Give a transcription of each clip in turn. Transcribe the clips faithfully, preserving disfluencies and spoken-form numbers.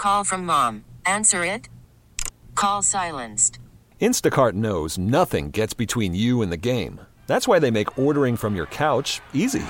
Call from mom. Answer it. Call silenced. Instacart knows nothing gets between you and the game. That's why they make ordering from your couch easy.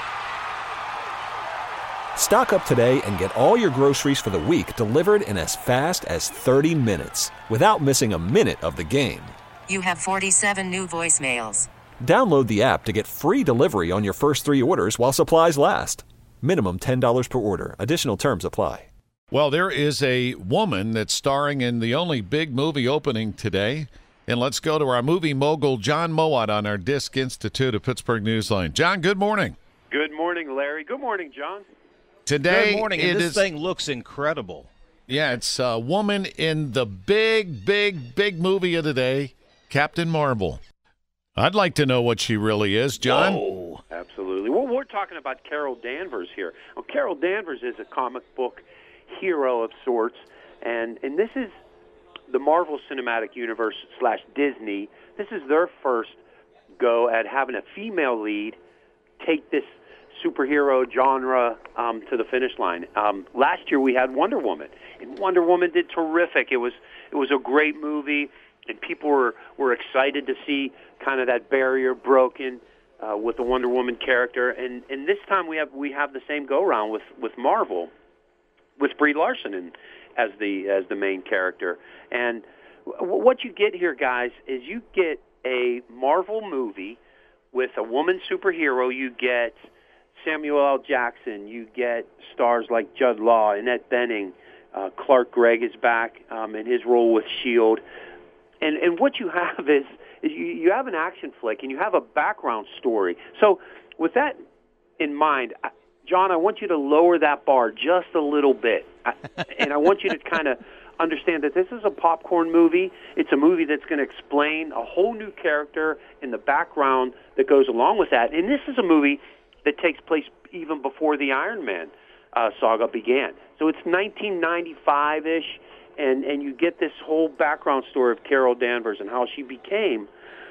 Stock up today and get all your groceries for the week delivered in as fast as thirty minutes without missing a minute of the game. You have forty-seven new voicemails. Download the app to get free delivery on your first three orders while supplies last. Minimum ten dollars per order. Additional terms apply. Well, there is a woman that's starring in the only big movie opening today. And let's go to our movie mogul, John Mowat, on our Disc Institute of Pittsburgh Newsline. John, good morning. Good morning, Larry. Good morning, John. Today, good morning. it And this is, thing looks incredible. Yeah, it's a woman in the big, big, big movie of the day, Captain Marvel. I'd like to know what she really is, John. Whoa. Absolutely. Well, we're talking about Carol Danvers here. Well, Carol Danvers is a comic book hero of sorts, and and this is the Marvel Cinematic Universe slash Disney. This is their first go at having a female lead take this superhero genre um, to the finish line. Um, last year we had Wonder Woman, and Wonder Woman did terrific. It was it was a great movie, and people were, were excited to see kind of that barrier broken uh, with the Wonder Woman character. And, and this time we have we have the same go round with, with Marvel, with Brie Larson in, as the as the main character. And w- what you get here, guys, is you get a Marvel movie with a woman superhero. You get Samuel L. Jackson. You get stars like Judd Law, Annette Bening. Uh, Clark Gregg is back um, in his role with S H I E L D. And and what you have is, is you, you have an action flick, and you have a background story. So with that in mind, John, I want you to lower that bar just a little bit. I, and I want you to kind of understand that this is a popcorn movie. It's a movie that's going to explain a whole new character in the background that goes along with that. And this is a movie that takes place even before the Iron Man uh, saga began. So it's nineteen ninety-five-ish, and, and you get this whole background story of Carol Danvers and how she became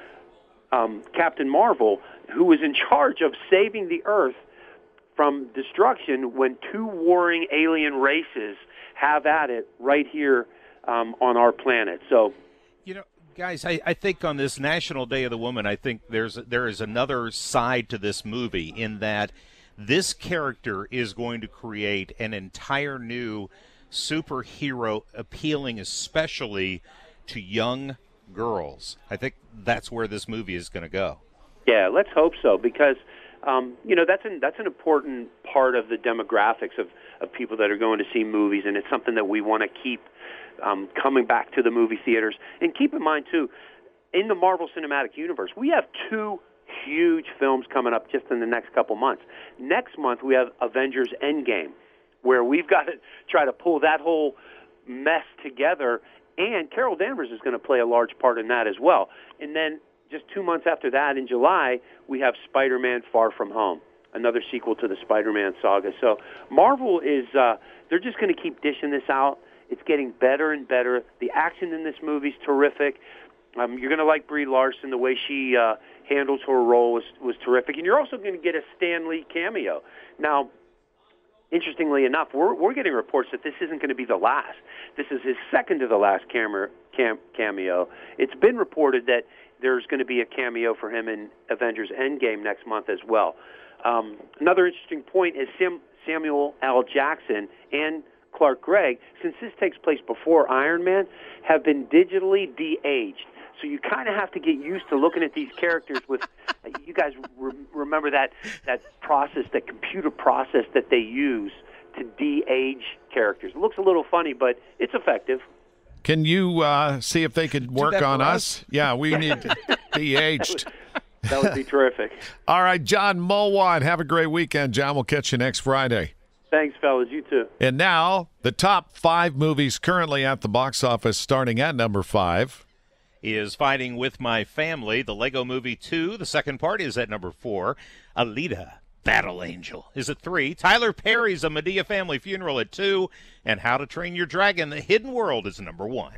um, Captain Marvel, who was in charge of saving the Earth from destruction when two warring alien races have at it right here um, on our planet. So, you know, guys, I, I think on this National Day of the Woman, I think there's there is another side to this movie in that this character is going to create an entire new superhero appealing especially to young girls. I think that's where this movie is going to go. Yeah, let's hope so, because Um, you know, that's an, that's an important part of the demographics of, of people that are going to see movies, and it's something that we want to keep um, coming back to the movie theaters. And keep in mind, too, in the Marvel Cinematic Universe, we have two huge films coming up just in the next couple months. Next month, we have Avengers Endgame, where we've got to try to pull that whole mess together, and Carol Danvers is going to play a large part in that as well. And then just two months after that, in July, we have Spider-Man Far From Home, another sequel to the Spider-Man saga. So Marvel is, uh, they're just going to keep dishing this out. It's getting better and better. The action in this movie is terrific. Um, you're going to like Brie Larson. The way she uh, handles her role was, was terrific. And you're also going to get a Stan Lee cameo. Now, interestingly enough, we're, we're getting reports that this isn't going to be the last. This is his second to the last camera, cam, cameo. It's been reported that there's going to be a cameo for him in Avengers Endgame next month as well. Um, another interesting point is Sam, Samuel L. Jackson and Clark Gregg, since this takes place before Iron Man, have been digitally de-aged. So you kind of have to get used to looking at these characters with, you guys re- remember that, that process, that computer process that they use to de-age characters. It looks a little funny, but it's effective. Can you uh, see if they could work on us? us? Yeah, we need to be aged. That would, that would be terrific. All right, John Mowat, have a great weekend, John. We'll catch you next Friday. Thanks, fellas. You too. And now, the top five movies currently at the box office, starting at number five. Is Fighting With My Family. The Lego Movie two, the second part, is at number four. Alita, Battle Angel, is at three. Tyler Perry's A Medea Family Funeral at two. And How to Train Your Dragon, The Hidden World, is number one.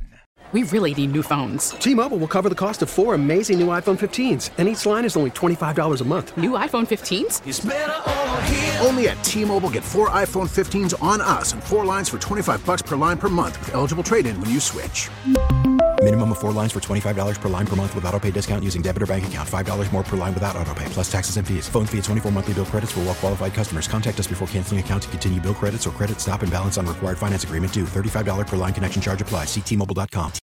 We really need new phones. T-Mobile will cover the cost of four amazing new iPhone fifteens, and each line is only twenty-five dollars a month. New iPhone fifteens? It's better over here. Only at T-Mobile, get four iPhone fifteens on us and four lines for twenty-five dollars per line per month with eligible trade-in when you switch. Minimum of four lines for twenty-five dollars per line per month with autopay discount using debit or bank account. five dollars more per line without autopay, plus taxes and fees. Phone fee at twenty-four monthly bill credits for well-qualified customers. Contact us before canceling account to continue bill credits or credit stop and balance on required finance agreement due. thirty-five dollars per line connection charge applies. See T Mobile dot com.